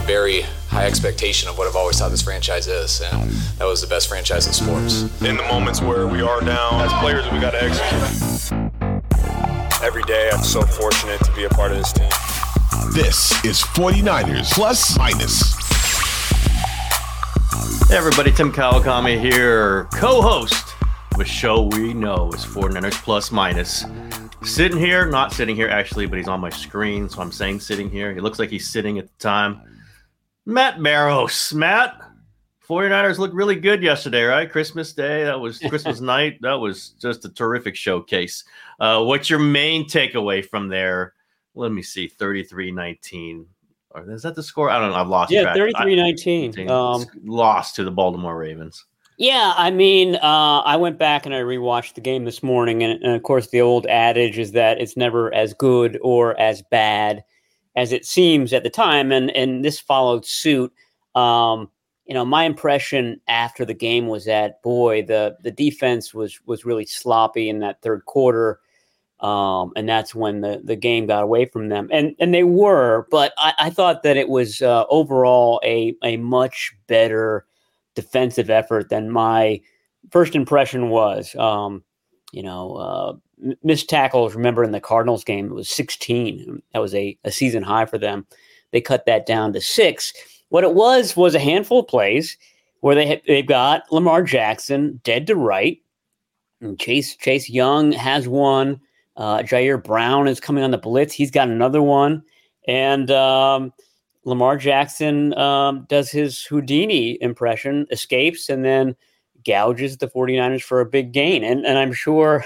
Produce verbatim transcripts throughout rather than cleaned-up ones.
very high expectation of what I've always thought this franchise is, and that was the best franchise in sports. In the moments where we are down, as players, we got to execute. Every day, I'm so fortunate to be a part of this team. This is forty-niners Plus Minus. Hey everybody, Tim Kawakami here, co-host of a show we know is forty-niners Plus Minus. Sitting here, not sitting here actually, but he's on my screen, so I'm saying sitting here. He looks like he's sitting at the time. Matt Barrows. Matt, forty-niners looked really good yesterday, right? Christmas Day, that was Christmas night. That was just a terrific showcase. Uh, what's your main takeaway from there? Let me see, thirty-three nineteen. Or is that the score? I don't know. I've lost yeah, track. Yeah, thirty-three nineteen. Um, lost to the Baltimore Ravens. Yeah, I mean, uh, I went back and I rewatched the game this morning, and, and of course the old adage is that it's never as good or as bad as it seems at the time, and and this followed suit. Um, you know, my impression after the game was that, boy, the the defense was was really sloppy in that third quarter, um, and that's when the, the game got away from them, and and they were. But I, I thought that it was uh, overall a a much better defensive effort than my first impression was. Um, you know, uh, missed tackles. Remember in the Cardinals game, it was sixteen. That was a, a season high for them. They cut that down to six. What it was was a handful of plays where they they've got Lamar Jackson dead to right, and Chase Chase Young has one. Uh, Jair Brown is coming on the blitz. He's got another one, and um, Lamar Jackson um, does his Houdini impression, escapes, and then gouges the forty-niners for a big gain. And and I'm sure,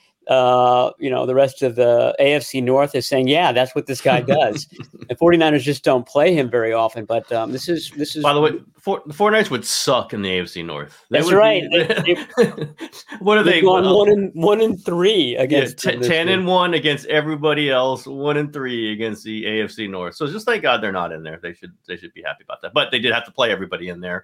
uh, you know, the rest of the A F C North is saying, yeah, that's what this guy does. The forty-niners just don't play him very often. But um, this is this is. By the way, for, the forty-niners would suck in the A F C North. They that's right. Be, they, they, what are they? Gone one and one and three against yeah, t- ten week. and one against everybody else. One and three against the A F C North. So just thank God they're not in there. They should they should be happy about that. But they did have to play everybody in there.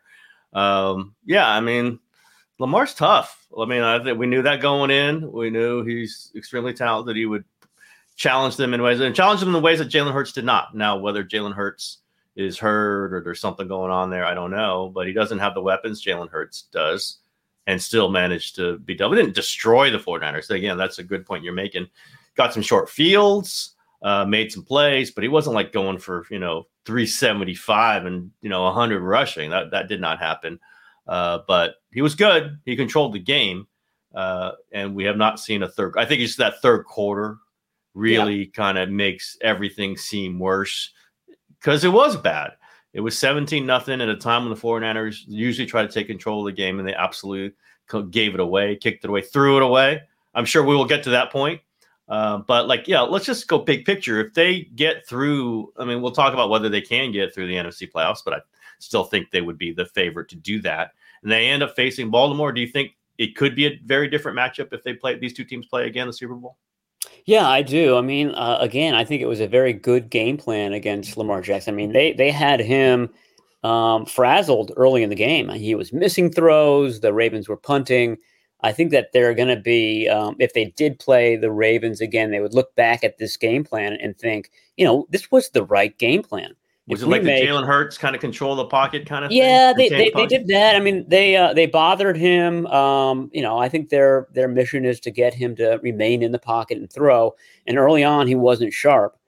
Um, yeah, I mean, Lamar's tough. I mean, I think we knew that going in. We knew he's extremely talented. He would challenge them in ways and challenge them in the ways that Jalen Hurts did not. Now, whether Jalen Hurts is hurt or there's something going on there, I don't know. But he doesn't have the weapons Jalen Hurts does and still managed to be done. We didn't destroy the forty-niners. Again, that's a good point you're making. Got some short fields, uh, made some plays, but he wasn't like going for, you know, three seventy-five and, you know, one hundred rushing. That that did not happen. Uh, but he was good. He controlled the game. Uh, and we have not seen a third. I think it's that third quarter really yeah. kind of makes everything seem worse because it was bad. It was seventeen nothing at a time when the forty-niners usually try to take control of the game, and they absolutely gave it away, kicked it away, threw it away. I'm sure we will get to that point. Uh, but, like, yeah, let's just go big picture. If they get through, I mean, we'll talk about whether they can get through the N F C playoffs, but I still think they would be the favorite to do that. And they end up facing Baltimore. Do you think it could be a very different matchup if they play these two teams play again in the Super Bowl? Yeah, I do. I mean, uh, again, I think it was a very good game plan against Lamar Jackson. I mean, they they had him um, frazzled early in the game. He was missing throws. The Ravens were punting. I think that they're going to be, um, if they did play the Ravens again, they would look back at this game plan and think, you know, this was the right game plan. Was it like the Jalen Hurts kind of control the pocket kind of yeah, thing? Yeah, they, they, they did that. I mean, they uh, they bothered him. Um, you know, I think their their mission is to get him to remain in the pocket and throw. And early on, he wasn't sharp.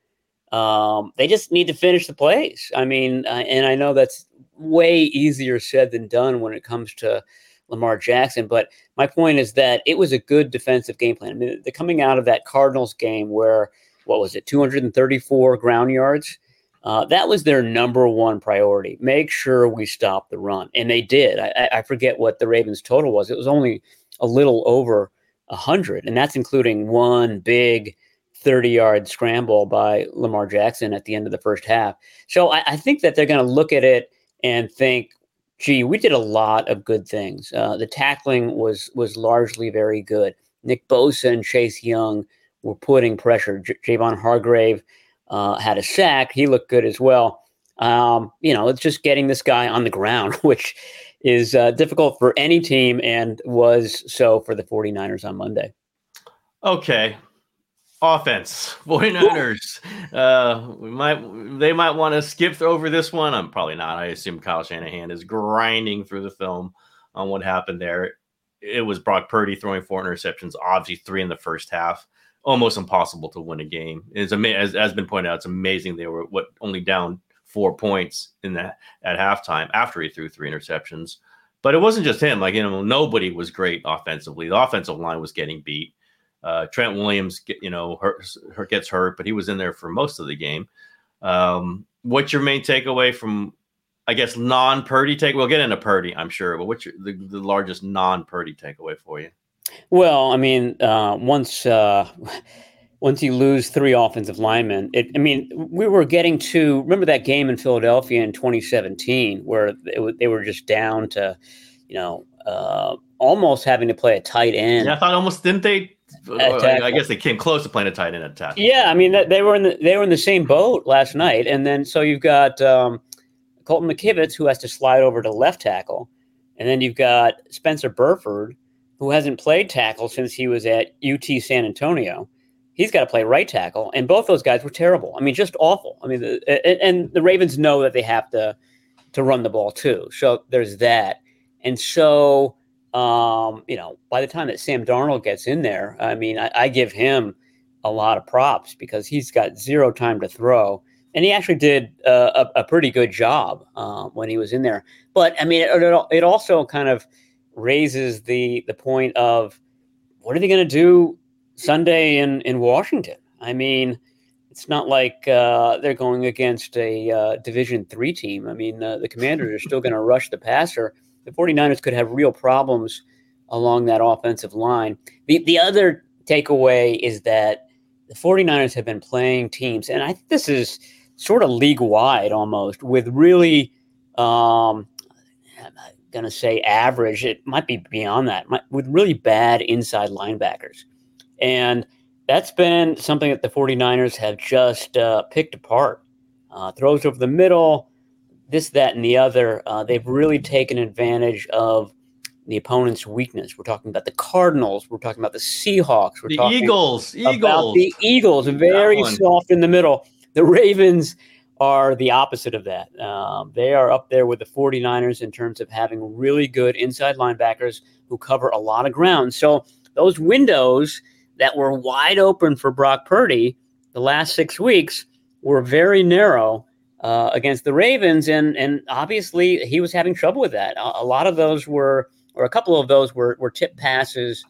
Um, they just need to finish the plays. I mean, uh, and I know that's way easier said than done when it comes to Lamar Jackson. But my point is that it was a good defensive game plan. I mean, they're coming out of that Cardinals game where, what was it, two hundred thirty-four ground yards? Uh, that was their number one priority. Make sure we stop the run. And they did. I, I forget what the Ravens total was. It was only a little over one hundred. And that's including one big thirty-yard scramble by Lamar Jackson at the end of the first half. So I, I think that they're going to look at it and think, gee, we did a lot of good things. Uh, the tackling was was largely very good. Nick Bosa and Chase Young were putting pressure. J- Javon Hargrave Uh, had a sack. He looked good as well. Um, you know, it's just getting this guy on the ground, which is uh, difficult for any team and was so for the forty-niners on Monday. Okay. Offense, 49ers. Uh, we might they might want to skip over this one. I'm probably not. I assume Kyle Shanahan is grinding through the film on what happened there. It was Brock Purdy throwing four interceptions, obviously three in the first half. Almost impossible to win a game. It's ama- as has been pointed out, it's amazing they were what only down four points in that at halftime after he threw three interceptions. But it wasn't just him. Like, you know, nobody was great offensively. The offensive line was getting beat. Uh, Trent Williams, get, you know, hurt, hurt, gets hurt, but he was in there for most of the game. Um, what's your main takeaway from, I guess, non-Purdy take? We'll get into Purdy, I'm sure, but what's your, the, the largest non-Purdy takeaway for you? Well, I mean, uh, once uh, once you lose three offensive linemen, it, I mean, we were getting to remember that game in Philadelphia in twenty seventeen where it, they were just down to, you know, uh, almost having to play a tight end. Yeah, I thought almost didn't they? I, I guess they came close to playing a tight end at tackle. Yeah, I mean, that, they were in the they were in the same boat last night, and then so you've got um, Colton McKivitz who has to slide over to left tackle, and then you've got Spencer Burford, who hasn't played tackle since he was at U T San Antonio. He's got to play right tackle, and both those guys were terrible. I mean, just awful. I mean, the, and, and the Ravens know that they have to to run the ball too. So there's that, and so um, you know, by the time that Sam Darnold gets in there, I mean, I, I give him a lot of props because he's got zero time to throw, and he actually did uh, a, a pretty good job uh, when he was in there. But I mean, it, it also kind of raises the the point of what are they going to do Sunday in, in Washington? I mean, it's not like uh, they're going against a uh, Division three team. I mean, uh, the Commanders are still going to rush the passer. The 49ers could have real problems along that offensive line. The, the other takeaway is that the 49ers have been playing teams, and I think this is sort of league-wide almost, with really um, I'm going to say average. It might be beyond that, might, with really bad inside linebackers. And that's been something that the 49ers have just uh, picked apart. Uh, throws over the middle, this, that, and the other. Uh, they've really taken advantage of the opponent's weakness. We're talking about the Cardinals. We're talking about the Seahawks. We're the talking Eagles. about Eagles. the Eagles. Very soft in the middle. The Ravens are the opposite of that. Um, they are up there with the 49ers in terms of having really good inside linebackers who cover a lot of ground. So those windows that were wide open for Brock Purdy the last six weeks were very narrow uh, against the Ravens. And, and obviously he was having trouble with that. A, a lot of those were, or a couple of those were, were tip passes,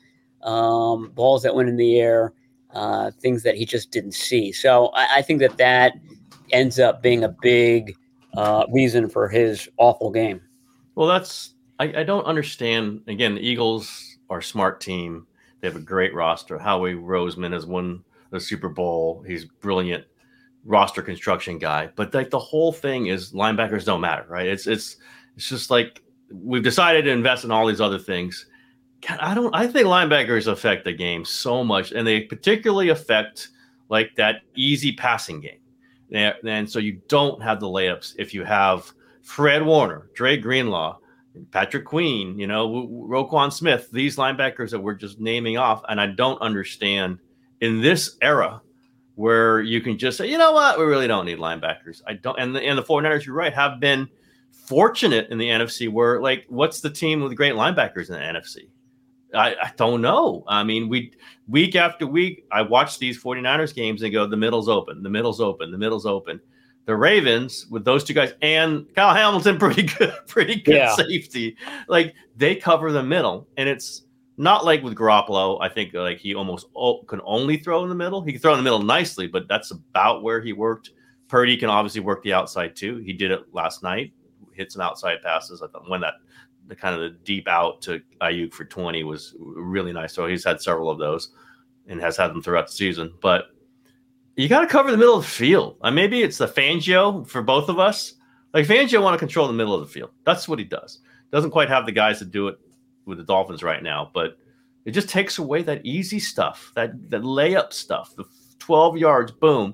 um, balls that went in the air, uh, things that he just didn't see. So I, I think that that ends up being a big uh, reason for his awful game. Well, that's, I, I don't understand. Again, the Eagles are a smart team. They have a great roster. Howie Roseman has won the Super Bowl. He's brilliant roster construction guy. But like the whole thing is linebackers don't matter, right? It's it's it's just like we've decided to invest in all these other things. God, I don't. I think linebackers affect the game so much, and they particularly affect like that easy passing game. And so you don't have the layups if you have Fred Warner, Dre Greenlaw, Patrick Queen, you know, Roquan Smith, these linebackers that we're just naming off. And I don't understand in this era where you can just say, you know what, we really don't need linebackers. I don't. And the, and the 49ers, you're right, have been fortunate in the N F C where, like, what's the team with great linebackers in the N F C? I, I don't know. I mean, we week after week, I watch these 49ers games and go, the middle's open, the middle's open, the middle's open. The Ravens with those two guys and Kyle Hamilton, pretty good, pretty good yeah. safety. Like they cover the middle, and it's not like with Garoppolo. I think like he almost o- can only throw in the middle. He can throw in the middle nicely, but that's about where he worked. Purdy can obviously work the outside too. He did it last night. Hit some outside passes. I thought when that the kind of the deep out to Ayuk for twenty was really nice. So he's had several of those and has had them throughout the season. But you got to cover the middle of the field. Uh, maybe it's the Fangio for both of us. Like Fangio want to control the middle of the field. That's what he does. Doesn't quite have the guys to do it with the Dolphins right now, but it just takes away that easy stuff, that, that layup stuff, the twelve yards, boom.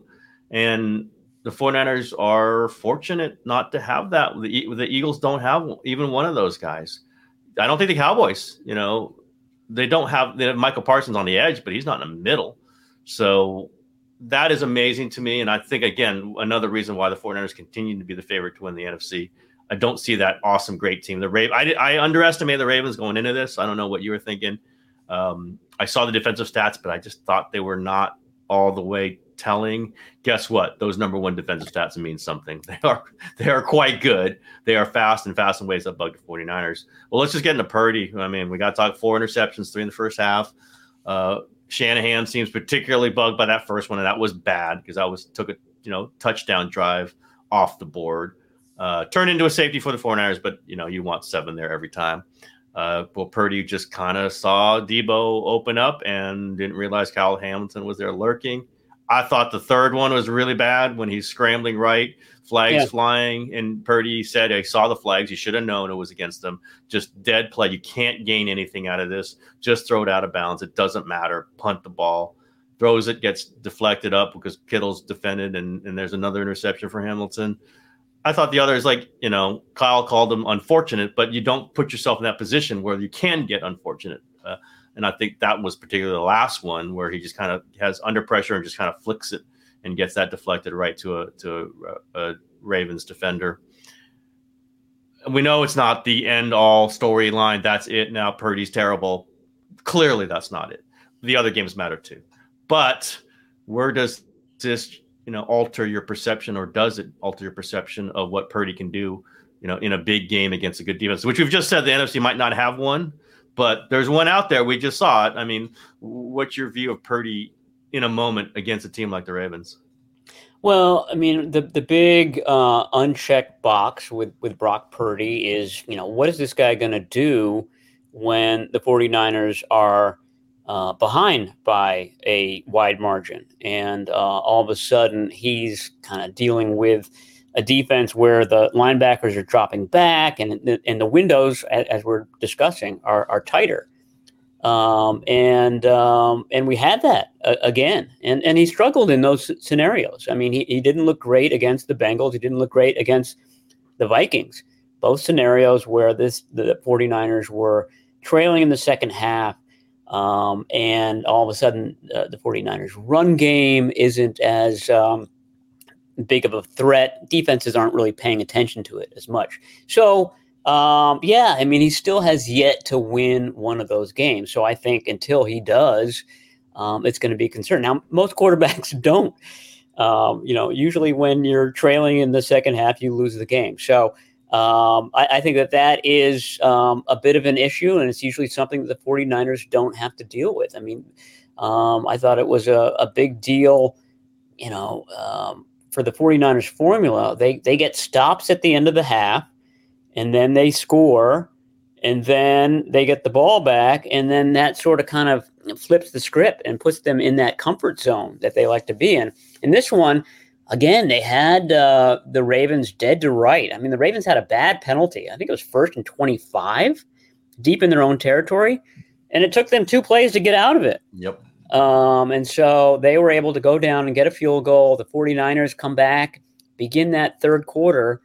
And the 49ers are fortunate not to have that. The, the Eagles don't have even one of those guys. I don't think the Cowboys, you know, they don't have, they have Michael Parsons on the edge, but he's not in the middle. So that is amazing to me. And I think, again, another reason why the 49ers continue to be the favorite to win the N F C. I don't see that awesome, great team. The Raven, I, I underestimated the Ravens going into this. I don't know what you were thinking. Um, I saw the defensive stats, but I just thought they were not all the way telling. Guess what? Those number one defensive stats mean something. They are they are quite good. They are fast and fast in ways that bug the 49ers. Well, let's just get into Purdy. I mean, we got to talk four interceptions, three in the first half. Uh, Shanahan seems particularly bugged by that first one, and that was bad because that was took a you know touchdown drive off the board. Uh, turned into a safety for the 49ers, but you know you want seven there every time. Uh, well, Purdy just kind of saw Debo open up and didn't realize Kyle Hamilton was there lurking. I thought the third one was really bad when he's scrambling right, flags yeah. flying, and Purdy said, I saw the flags. You should have known it was against them. Just dead play. You can't gain anything out of this. Just throw it out of bounds. It doesn't matter. Punt the ball. Throws it, gets deflected up because Kittle's defended, and, and there's another interception for Hamilton. I thought the other is like, you know, Kyle called them unfortunate, but you don't put yourself in that position where you can get unfortunate. Uh, and I think that was particularly the last one where he just kind of has under pressure and just kind of flicks it and gets that deflected right to a to a, a Ravens defender. And we know it's not the end all storyline. That's it. Now Purdy's terrible. Clearly, that's not it. The other games matter too. But where does this you know, alter your perception, or does it alter your perception of what Purdy can do, you know, in a big game against a good defense, which we've just said the N F C might not have one, but there's one out there. We just saw it. I mean, what's your view of Purdy in a moment against a team like the Ravens? Well, I mean, the the big uh, unchecked box with, with Brock Purdy is, you know, what is this guy going to do when the 49ers are Uh, behind by a wide margin, and uh, all of a sudden he's kind of dealing with a defense where the linebackers are dropping back, and the, and the windows, as, as we're discussing, are, are tighter. Um, and um, and we had that uh, again, and and he struggled in those scenarios. I mean, he, he didn't look great against the Bengals. He didn't look great against the Vikings. Both scenarios where this the 49ers were trailing in the second half. Um, and all of a sudden, uh, the 49ers run game isn't as um, big of a threat. Defenses aren't really paying attention to it as much. So, um, yeah, I mean, he still has yet to win one of those games. So I think until he does, um, it's going to be a concern. Now, most quarterbacks don't. Um, you know, usually when you're trailing in the second half, you lose the game. So Um, I, I think that that is um, a bit of an issue, and it's usually something that the 49ers don't have to deal with. I mean, um, I thought it was a, a big deal, you know, um, for the 49ers formula. They they get stops at the end of the half, and then they score, and then they get the ball back, and then that sort of kind of flips the script and puts them in that comfort zone that they like to be in. In this one, again, they had uh, the Ravens dead to right. I mean, the Ravens had a bad penalty. I think it was first and twenty-five, deep in their own territory, and it took them two plays to get out of it. Yep. Um, and so they were able to go down and get a field goal. The 49ers come back, begin that third quarter,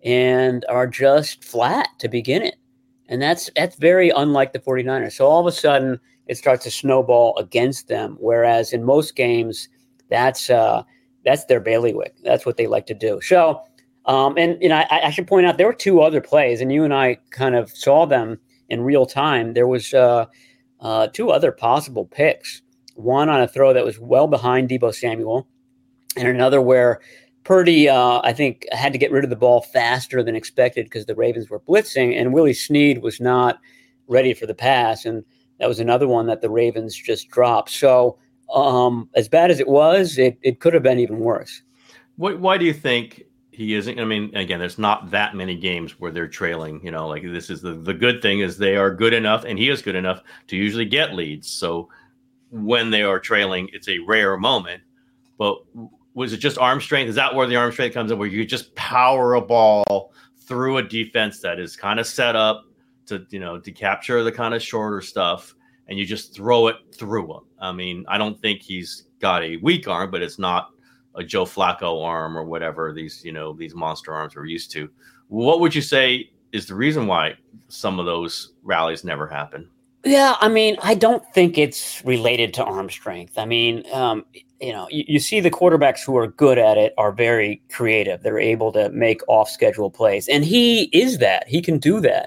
and are just flat to begin it. And that's that's very unlike the 49ers. So all of a sudden, it starts to snowball against them, whereas in most games, that's uh, – That's their bailiwick. That's what they like to do. So, um, and, and I, I should point out, there were two other plays, and you and I kind of saw them in real time. There was uh, uh, two other possible picks, one on a throw that was well behind Deebo Samuel, and another where Purdy, uh, I think, had to get rid of the ball faster than expected because the Ravens were blitzing, and Willie Snead was not ready for the pass, and that was another one that the Ravens just dropped. So, Um, as bad as it was, it, it could have been even worse. Why, why do you think he isn't? I mean, again, there's not that many games where they're trailing. You know, like this is the, the good thing is they are good enough, and he is good enough to usually get leads. So when they are trailing, it's a rare moment. But was it just arm strength? Is that where the arm strength comes in, where you just power a ball through a defense that is kind of set up to, you know, to capture the kind of shorter stuff, and you just throw it through him? I mean, I don't think he's got a weak arm, but it's not a Joe Flacco arm or whatever these, you know, these monster arms we're used to. What would you say is the reason why some of those rallies never happen? Yeah, I mean, I don't think it's related to arm strength. I mean, um, you know, you, you see the quarterbacks who are good at it are very creative. They're able to make off-schedule plays, and he is that. He can do that.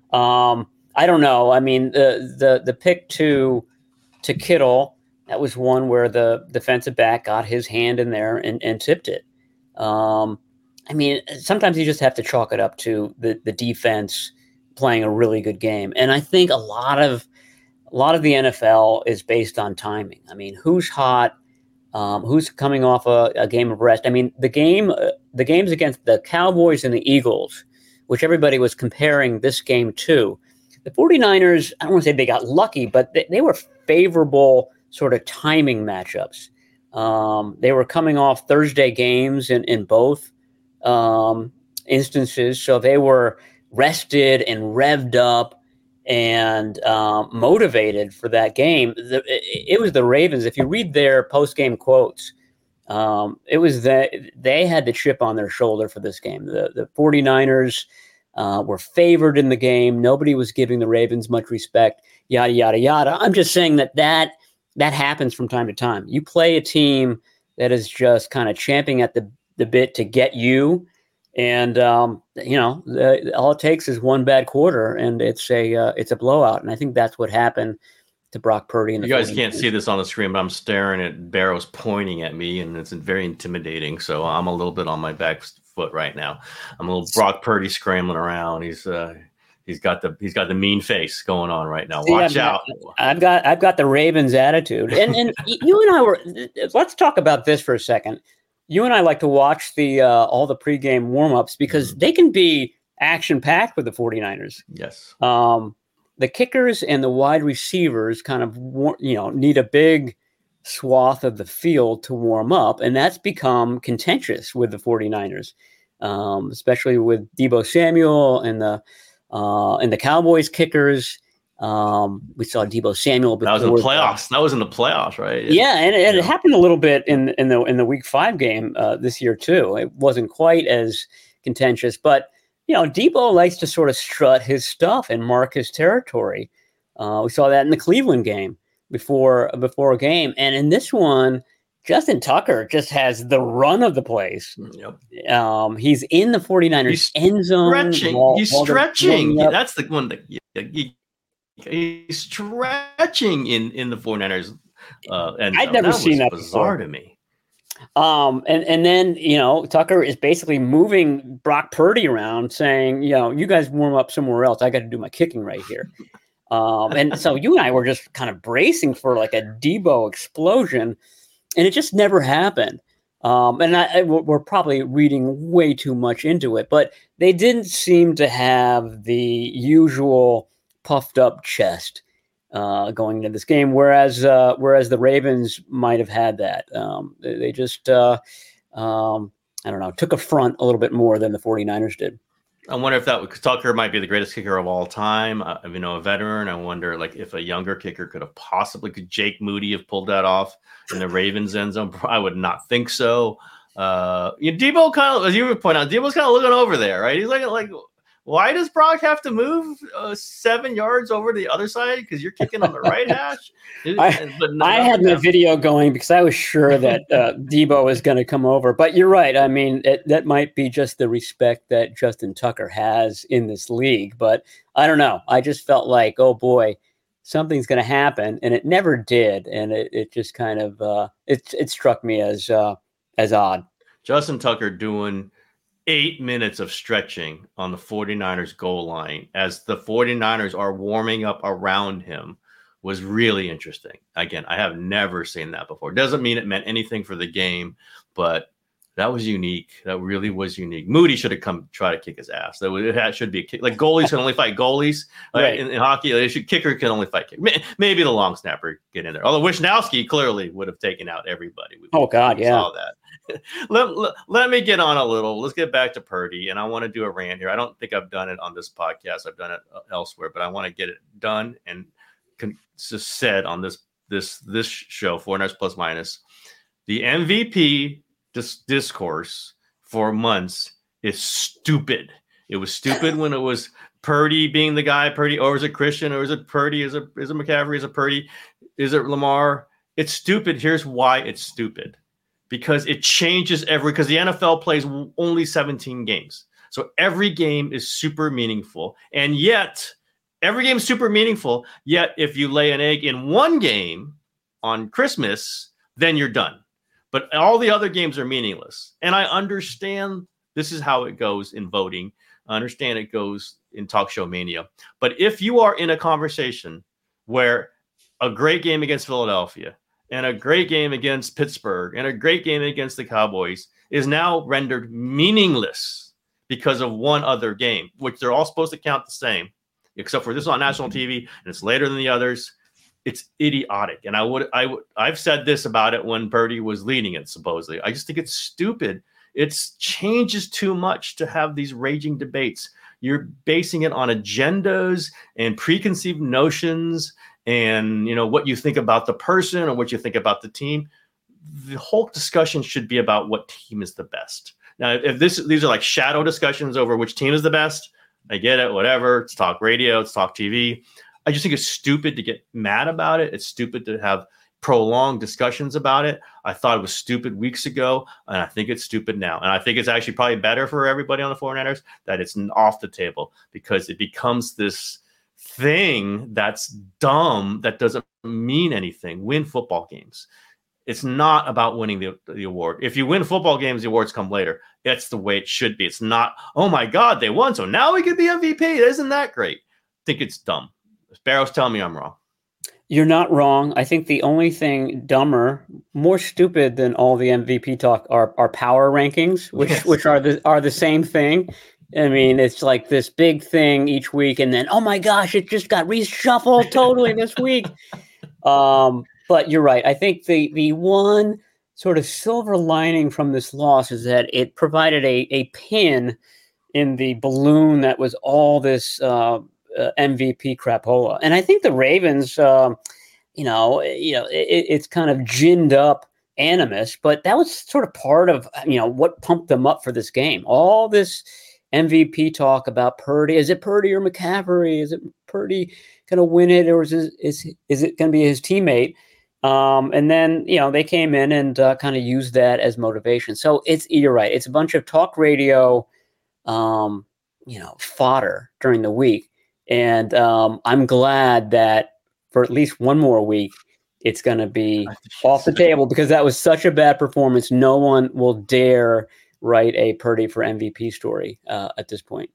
Um, I don't know. I mean, the the the pick to to Kittle, that was one where the defensive back got his hand in there and, and tipped it. Um, I mean, sometimes you just have to chalk it up to the the defense playing a really good game. And I think a lot of a lot of the N F L is based on timing. I mean, who's hot, um, who's coming off a, a game of rest. I mean, the game, uh, the games against the Cowboys and the Eagles, which everybody was comparing this game to, the 49ers, I don't want to say they got lucky, but they, they were favorable sort of timing matchups. Um, they were coming off Thursday games in, in both um, instances. So they were rested and revved up and um, motivated for that game. The, it, it was the Ravens. If you read their post-game quotes, um, it was that they had the chip on their shoulder for this game. The, the 49ers uh, were favored in the game. Nobody was giving the Ravens much respect, yada, yada, yada. I'm just saying that that, that happens from time to time. You play a team that is just kind of champing at the, the bit to get you. And, um, you know, the, all it takes is one bad quarter and it's a uh, it's a blowout. And I think that's what happened to Brock Purdy. In the you guys can't see this on the screen, but I'm staring at Barrows pointing at me, and it's very intimidating. So I'm a little bit on my back foot right now. I'm a little Brock Purdy scrambling around. He's uh, he's got the he's got the mean face going on right now. Watch see, out. I've got I've got the Ravens attitude. And and you and I were let's talk about this for a second. You and I like to watch the uh, all the pregame warmups because mm-hmm. they can be action-packed with the 49ers. Yes. Um, the kickers and the wide receivers kind of, you know, need a big swath of the field to warm up, and that's become contentious with the 49ers, um, especially with Deebo Samuel and the uh, and the Cowboys kickers. Um, we saw Deebo Samuel. That was in the playoffs. That was in the playoffs, right? Yeah, and, and yeah. it happened a little bit in in the in the Week Five game uh, this year too. It wasn't quite as contentious, but you know, Deebo likes to sort of strut his stuff and mark his territory. Uh, we saw that in the Cleveland game before before a game, and in this one, Justin Tucker just has the run of the place. Yep. Um, he's in the 49ers he's end zone. Stretching. While, he's while stretching. That's the one that you, you, he's stretching in, in the 49ers. Uh, and I'd never that seen that bizarre before. to me. Um, and, and then, you know, Tucker is basically moving Brock Purdy around saying, you know, you guys warm up somewhere else. I got to do my kicking right here. Um, and so you and I were just kind of bracing for like a Deebo explosion, and it just never happened. Um, and I, I, we're probably reading way too much into it, but they didn't seem to have the usual puffed up chest uh, going into this game, whereas uh, whereas the Ravens might have had that. Um, they, they just, uh, um, I don't know, took a front a little bit more than the 49ers did. I wonder if that Tucker might be the greatest kicker of all time. Uh, you know, a veteran. I wonder, like, if a younger kicker could have possibly, could Jake Moody have pulled that off in the Ravens end zone? I would not think so. Uh, you know, Deebo kind of, as you would point out, Deebo's kind of looking over there, right? He's like, like, why does Brock have to move uh, seven yards over to the other side? Because you're kicking on the right hash. I, but I had my video going because I was sure that uh, Deebo was going to come over. But you're right. I mean, it, that might be just the respect that Justin Tucker has in this league. But I don't know. I just felt like, oh boy, something's going to happen, and it never did. And it, it just kind of uh, it it struck me as uh, as odd. Justin Tucker doing eight minutes of stretching on the 49ers goal line as the 49ers are warming up around him was really interesting. Again, I have never seen that before. Doesn't mean it meant anything for the game, but that was unique. That really was unique. Moody should have come try to kick his ass. That, was, that should be a kick. Like goalies can only fight goalies right. uh, in, in hockey. They should, kicker can only fight kick. Maybe the long snapper get in there. Although Wisnowski clearly would have taken out everybody. We, oh God, yeah. Saw that. let, let, let me get on a little. Let's get back to Purdy, and I want to do a rant here. I don't think I've done it on this podcast. I've done it elsewhere, but I want to get it done and con- just said on this this this show, 49ers Plus Minus. The M V P dis- discourse for months is stupid. It was stupid when it was Purdy being the guy, Purdy, or is it Christian, or is it Purdy, is it, is it McCaffrey, is it Purdy, is it Lamar? It's stupid. Here's why it's stupid. Because it changes every, because the N F L plays only seventeen games. So every game is super meaningful. And yet, every game is super meaningful. Yet, if you lay an egg in one game on Christmas, then you're done. But all the other games are meaningless. And I understand this is how it goes in voting. I understand it goes in talk show mania. But if you are in a conversation where a great game against Philadelphia and a great game against Pittsburgh and a great game against the Cowboys is now rendered meaningless because of one other game, which they're all supposed to count the same, except for this is on national T V and it's later than the others. It's idiotic. And I would, I would, I've said this about it when Purdy was leading it, supposedly. I just think it's stupid. It changes too much to have these raging debates. You're basing it on agendas and preconceived notions and, you know, what you think about the person or what you think about the team. The whole discussion should be about what team is the best. Now, if this, these are like shadow discussions over which team is the best, I get it, whatever. It's talk radio, it's talk T V. I just think it's stupid to get mad about it. It's stupid to have prolonged discussions about it. I thought it was stupid weeks ago, and I think it's stupid now. And I think it's actually probably better for everybody on the 49ers that it's off the table because it becomes this thing that's dumb, that doesn't mean anything. Win football games. It's not about winning the, the award. If you win football games, the awards come later. That's the way it should be. It's not, oh my God, they won, so now we could be M V P. Isn't that great? I think it's dumb. Barrow's telling me I'm wrong. You're not wrong. I think the only thing dumber, more stupid than all the M V P talk are, are power rankings, which yes. which are the are the same thing. I mean, it's like this big thing each week, and then, oh my gosh, it just got reshuffled totally this week. Um, but you're right. I think the the one sort of silver lining from this loss is that it provided a a pin in the balloon that was all this uh, uh, M V P crapola. And I think the Ravens, um, you know, you know, it, it's kind of ginned up animus, but that was sort of part of, you know, what pumped them up for this game. All this M V P talk about Purdy. Is it Purdy or McCaffrey? Is it Purdy going to win it, or is it, is, is it going to be his teammate? Um, and then, you know, they came in and uh, kind of used that as motivation. So it's, you're right. It's a bunch of talk radio, um, you know, fodder during the week. And um, I'm glad that for at least one more week, it's going to be off the table, because that was such a bad performance. No one will dare write a Purdy for M V P story uh, at this point.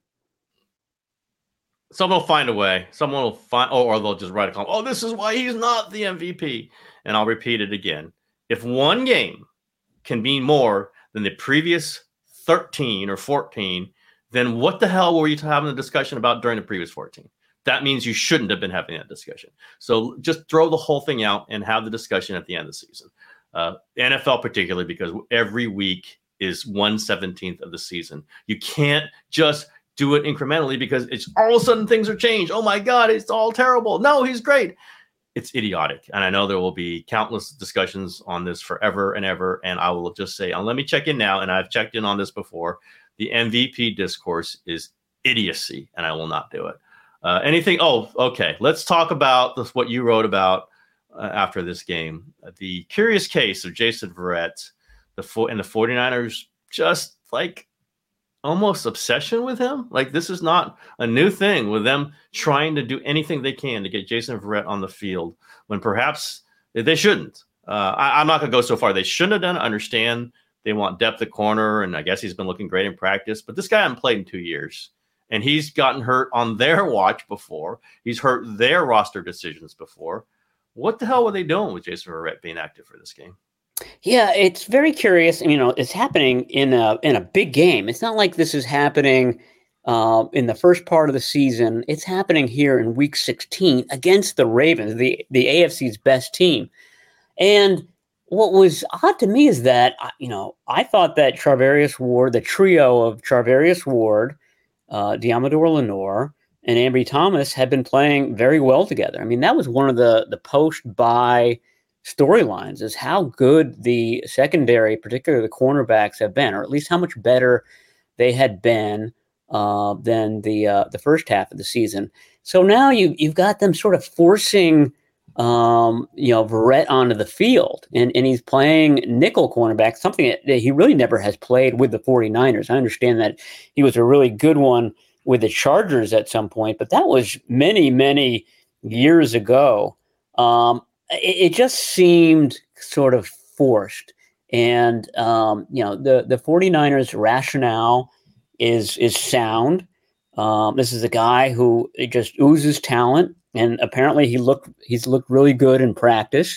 Someone will find a way. Someone will find, or, or they'll just write a column. Oh, this is why he's not the M V P. And I'll repeat it again. If one game can mean more than the previous thirteen or fourteen, then what the hell were you having a discussion about during the previous fourteen? That means you shouldn't have been having that discussion. So just throw the whole thing out and have the discussion at the end of the season. Uh, N F L particularly, because every week is one seventeenth of the season. You can't just do it incrementally, because it's all of a sudden things are changed. Oh my God, it's all terrible. No, he's great. It's idiotic. And I know there will be countless discussions on this forever and ever. And I will just say, and let me check in now. And I've checked in on this before. The M V P discourse is idiocy, and I will not do it. Uh, anything? Oh, okay. Let's talk about this, what you wrote about uh, after this game. The curious case of Jason Verrett, the fo- and the 49ers, just like almost obsession with him. Like, this is not a new thing with them trying to do anything they can to get Jason Verrett on the field when perhaps they shouldn't. Uh, I, I'm not going to go so far. They shouldn't have done it. Understand they want depth at corner, and I guess he's been looking great in practice. But this guy hasn't played in two years, and he's gotten hurt on their watch before. He's hurt their roster decisions before. What the hell were they doing with Jason Verrett being active for this game? Yeah, it's very curious. You know, it's happening in a in a big game. It's not like this is happening uh, in the first part of the season. It's happening here in Week sixteen against the Ravens, the the A F C's best team. And what was odd to me is that, you know, I thought that Charvarius Ward, the trio of Charvarius Ward, uh, Deommodore Lenoir, and Ambry Thomas had been playing very well together. I mean, that was one of the the post-bye storylines, is how good the secondary, particularly the cornerbacks, have been, or at least how much better they had been uh, than the uh, the first half of the season. So now you you've got them sort of forcing um, you know Verrett onto the field, and and he's playing nickel cornerback, something that, that he really never has played with the 49ers. I understand that he was a really good one with the Chargers at some point, but that was many many years ago. Um, it, it just seemed sort of forced. And, um, you know, the, the 49ers rationale is is sound. Um, this is a guy who just oozes talent, and apparently he looked he's looked really good in practice.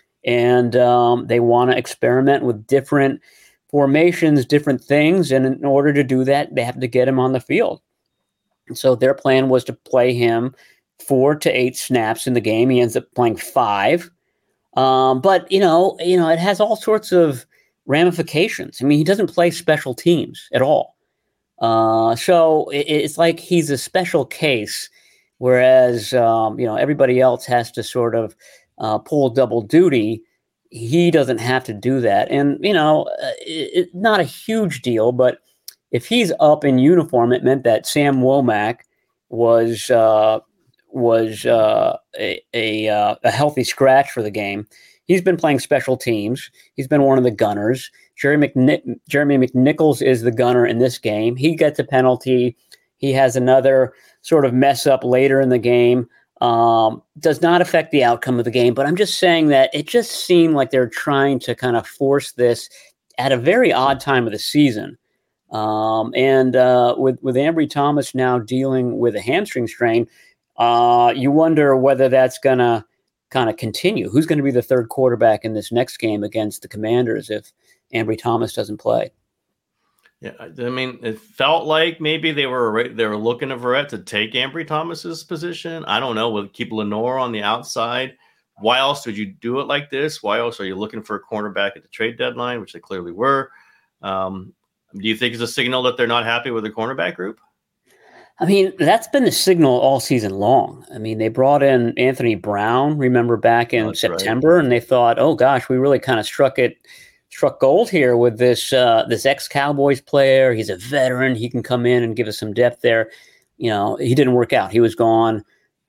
And um, they want to experiment with different formations, different things. And in order to do that, they have to get him on the field. So their plan was to play him four to eight snaps in the game. He ends up playing five. Um, but, you know, you know, it has all sorts of ramifications. I mean, he doesn't play special teams at all. Uh, so it, it's like he's a special case, whereas, um, you know, everybody else has to sort of uh, pull double duty. He doesn't have to do that. And, you know, it's it, not a huge deal, but if he's up in uniform, it meant that Sam Womack was uh, was uh, a a, uh, a healthy scratch for the game. He's been playing special teams. He's been one of the gunners. Jerry McNi- Jeremy McNichols is the gunner in this game. He gets a penalty. He has another sort of mess up later in the game. Um, does not affect the outcome of the game, but I'm just saying that it just seemed like they're trying to kind of force this at a very odd time of the season. Um, and uh, with, with Ambry Thomas now dealing with a hamstring strain, Uh, you wonder whether that's going to kind of continue. Who's going to be the third quarterback in this next game against the Commanders if Ambry Thomas doesn't play? Yeah, I mean, it felt like maybe they were they were looking at Verrett to take Ambry Thomas's position. I don't know. We'll keep Lenore on the outside. Why else would you do it like this? Why else are you looking for a cornerback at the trade deadline, which they clearly were? Um, do you think it's a signal that they're not happy with the cornerback group? I mean, that's been the signal all season long. I mean, they brought in Anthony Brown, remember, back in That's September, right. And they thought, oh gosh, we really kind of struck it, struck gold here with this uh, this ex-Cowboys player. He's a veteran. He can come in and give us some depth there. You know, he didn't work out. He was gone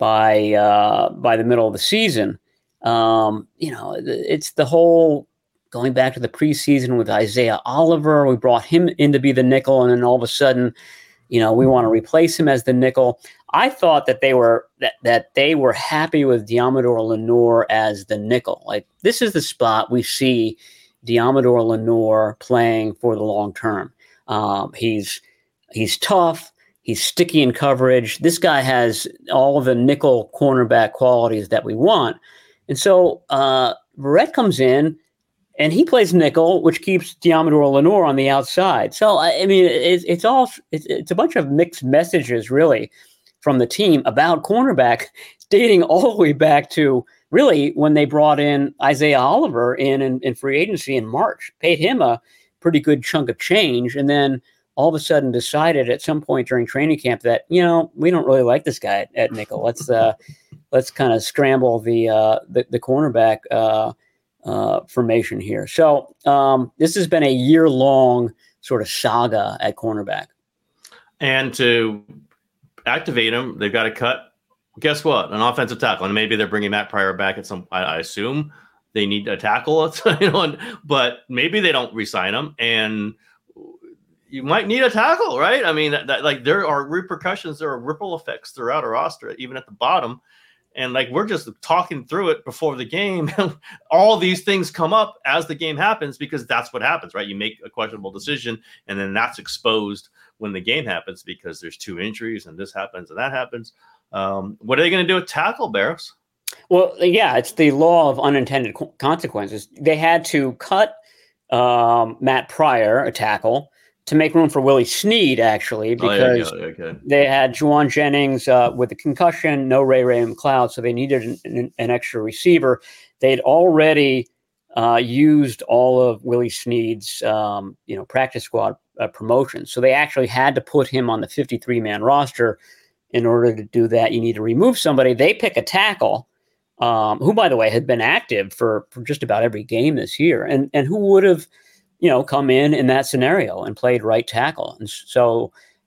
by uh, by the middle of the season. Um, you know, it's the whole going back to the preseason with Isaiah Oliver. We brought him in to be the nickel, and then all of a sudden, you know, we want to replace him as the nickel. I thought that they were that, that they were happy with Diamador Lenore as the nickel. Like, this is the spot we see Diamador Lenore playing for the long term. Um, he's he's tough. He's sticky in coverage. This guy has all of the nickel cornerback qualities that we want. And so uh, Verrett comes in, and he plays nickel, which keeps Diamador Lenore on the outside. So, I mean, it's, it's all it's, it's a bunch of mixed messages, really, from the team about cornerback, dating all the way back to really when they brought in Isaiah Oliver in, in in free agency in March, paid him a pretty good chunk of change, and then all of a sudden decided at some point during training camp that, you know, we don't really like this guy at, at nickel. Let's uh, let's kind of scramble the uh, the, the cornerback uh, uh, formation here. So um, this has been a year long sort of saga at cornerback. And to activate him, they've got to cut. Guess what? An offensive tackle, and maybe they're bringing Matt Pryor back at some. I, I assume they need a tackle, you know, but maybe they don't re-sign him, and you might need a tackle, right? I mean, that, that, like there are repercussions, there are ripple effects throughout a roster, even at the bottom, and like we're just talking through it before the game. All these things come up as the game happens because that's what happens, right? You make a questionable decision, and then that's exposed when the game happens because there's two injuries, and this happens and that happens. Um, what are they going to do with tackle, Barrows? Well, yeah, it's the law of unintended co- consequences. They had to cut um, Matt Pryor, a tackle, to make room for Willie Snead, actually, because oh, yeah, yeah, okay. they had Juwan Jennings uh, with a concussion, no Ray Ray McLeod, so they needed an, an, an extra receiver. They'd already uh, used all of Willie Snead's, um, you know, practice squad uh, promotions, so they actually had to put him on the fifty-three man roster. In order to do that, you need to remove somebody. They pick a tackle, um, who, by the way, had been active for, for just about every game this year, and and who would have, you know, come in in that scenario and played right tackle. And so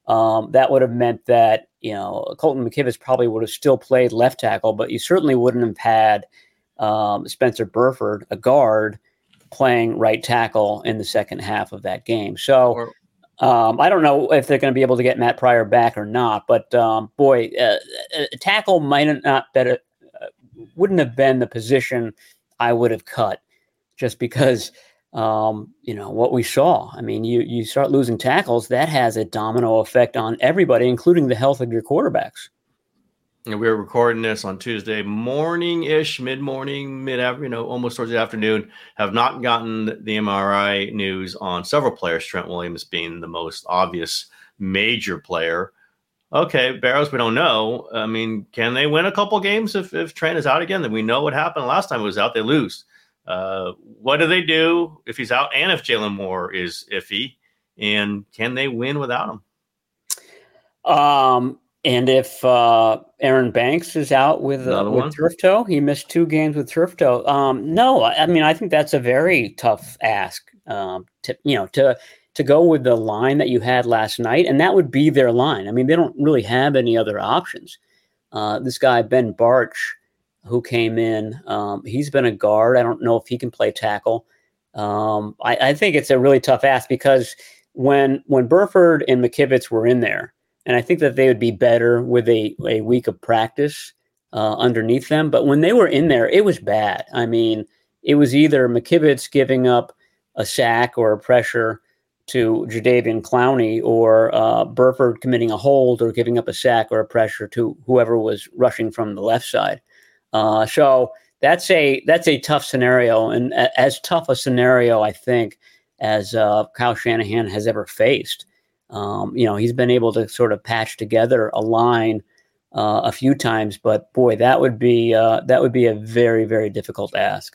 Um, that would have meant that, you know, Colton McKivitz probably would have still played left tackle, but you certainly wouldn't have had um, Spencer Burford, a guard, playing right tackle in the second half of that game. So Or- um, I don't know if they're going to be able to get Matt Pryor back or not, but um, boy, uh, a tackle might have not better, uh, wouldn't have been the position I would have cut, just because, um, you know, what we saw. I mean, you you start losing tackles, that has a domino effect on everybody, including the health of your quarterbacks. And we were recording this on Tuesday morning-ish, mid-morning, mid you know, almost towards the afternoon. Have not gotten the M R I news on several players, Trent Williams being the most obvious major player. Okay, Barrows, we don't know. I mean, can they win a couple games if, if Trent is out again? Then we know what happened last time he was out. They lose. Uh, what do they do if he's out and if Jalen Moore is iffy? And can they win without him? Um. And if uh, Aaron Banks is out with uh, with turf toe, he missed two games with turf toe. Um, no, I mean I think that's a very tough ask. Um, to you know to to go with the line that you had last night, and that would be their line. I mean they don't really have any other options. Uh, this guy Ben Barch, who came in, um, he's been a guard. I don't know if he can play tackle. Um, I, I think it's a really tough ask because when when Burford and McKivitz were in there. And I think that they would be better with a, a week of practice uh, underneath them. But when they were in there, it was bad. I mean, it was either McKivitz giving up a sack or a pressure to Jadeveon Clowney, or uh, Burford committing a hold or giving up a sack or a pressure to whoever was rushing from the left side. Uh, so that's a that's a tough scenario, and a, as tough a scenario, I think, as uh, Kyle Shanahan has ever faced. Um, you know, he's been able to sort of patch together a line uh, a few times, but boy, that would be uh, that would be a very, very difficult ask.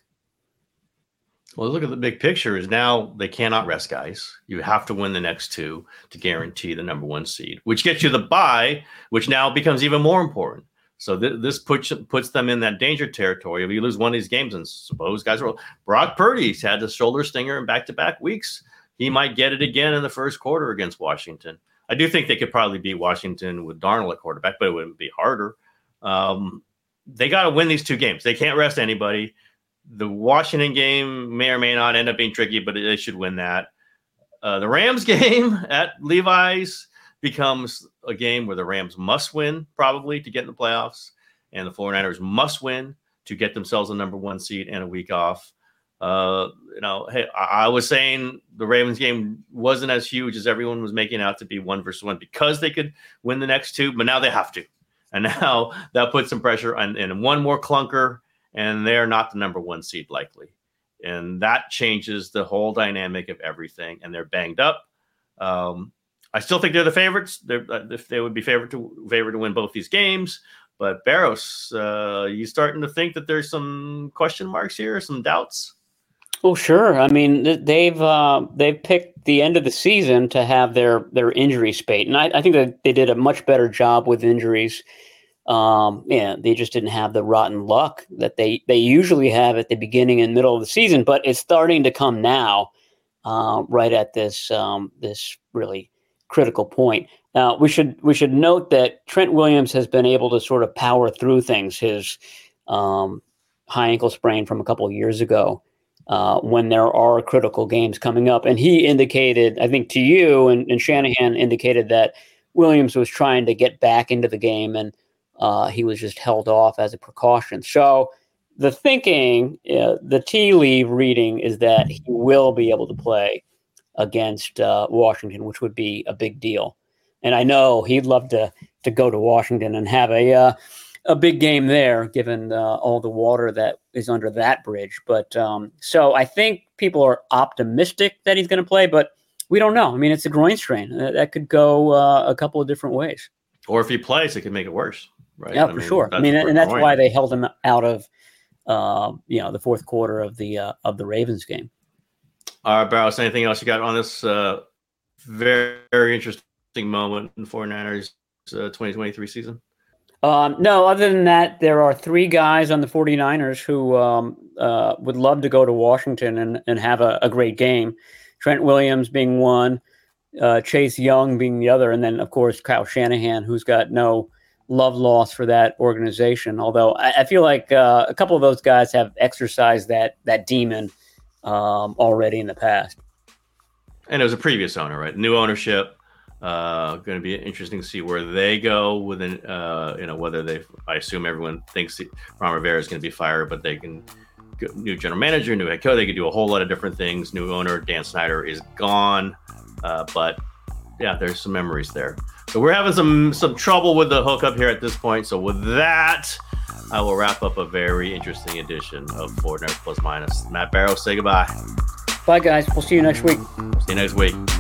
Well, look at the big picture is now they cannot rest guys. You have to win the next two to guarantee the number one seed, which gets you the bye, which now becomes even more important. So th- this puts puts them in that danger territory. If you lose one of these games, and suppose guys are Brock Purdy's had the shoulder stinger in back-to-back weeks. He might get it again in the first quarter against Washington. I do think they could probably beat Washington with Darnold at quarterback, but it would be harder. Um, they got to win these two games. They can't rest anybody. The Washington game may or may not end up being tricky, but they should win that. Uh, the Rams game at Levi's becomes a game where the Rams must win probably to get in the playoffs, and the 49ers must win to get themselves a number one seed and a week off. Uh, you know, hey, I, I was saying the Ravens game wasn't as huge as everyone was making out to be one versus one because they could win the next two, but now they have to. And now that puts some pressure on and one more clunker, and they're not the number one seed likely. And that changes the whole dynamic of everything. And they're banged up. Um, I still think they're the favorites. They're, if they would be favored to favored to win both these games. But Barros, uh, you starting to think that there's some question marks here, some doubts? Well, sure. I mean, they've uh, they've picked the end of the season to have their their injury spate, and I, I think that they did a much better job with injuries. Um, yeah, they just didn't have the rotten luck that they they usually have at the beginning and middle of the season, but it's starting to come now, uh, right at this um, this really critical point. Now, we should we should note that Trent Williams has been able to sort of power through things. His um, high ankle sprain from a couple of years ago. Uh, when there are critical games coming up. And he indicated, I think to you, and, and Shanahan indicated that Williams was trying to get back into the game, and uh, he was just held off as a precaution. So the thinking, uh, the tea leaf reading is that he will be able to play against uh, Washington, which would be a big deal. And I know he'd love to to go to Washington and have a uh, a big game there, given uh, all the water that is under that bridge. But um, so I think people are optimistic that he's going to play, but we don't know. I mean, it's a groin strain uh, that could go uh, a couple of different ways. Or if he plays, it could make it worse, right? Yeah, I for mean, sure. I mean, and that's groin. Why they held him out of, uh, you know, the fourth quarter of the uh, of the Ravens game. All right, Barrows, anything else you got on this uh, very, very interesting moment in 49ers uh, twenty twenty-three season? Um, no, other than that, there are three guys on the 49ers who um, uh, would love to go to Washington and, and have a, a great game. Trent Williams being one, uh, Chase Young being the other, and then of course Kyle Shanahan, who's got no love lost for that organization. Although I, I feel like uh, a couple of those guys have exercised that that demon um, already in the past. And it was a previous owner, right? New ownership. Uh, going to be interesting to see where they go within, uh, you know, whether they, I assume everyone thinks Ron Rivera is going to be fired, but they can, new general manager, new head coach, they can do a whole lot of different things. New owner, Dan Snyder is gone. Uh, but yeah, there's some memories there. So we're having some, some trouble with the hookup here at this point. So with that, I will wrap up a very interesting edition of forty-niners Plus Minus. Matt Barrow, say goodbye. Bye guys. We'll see you next week. See you next week.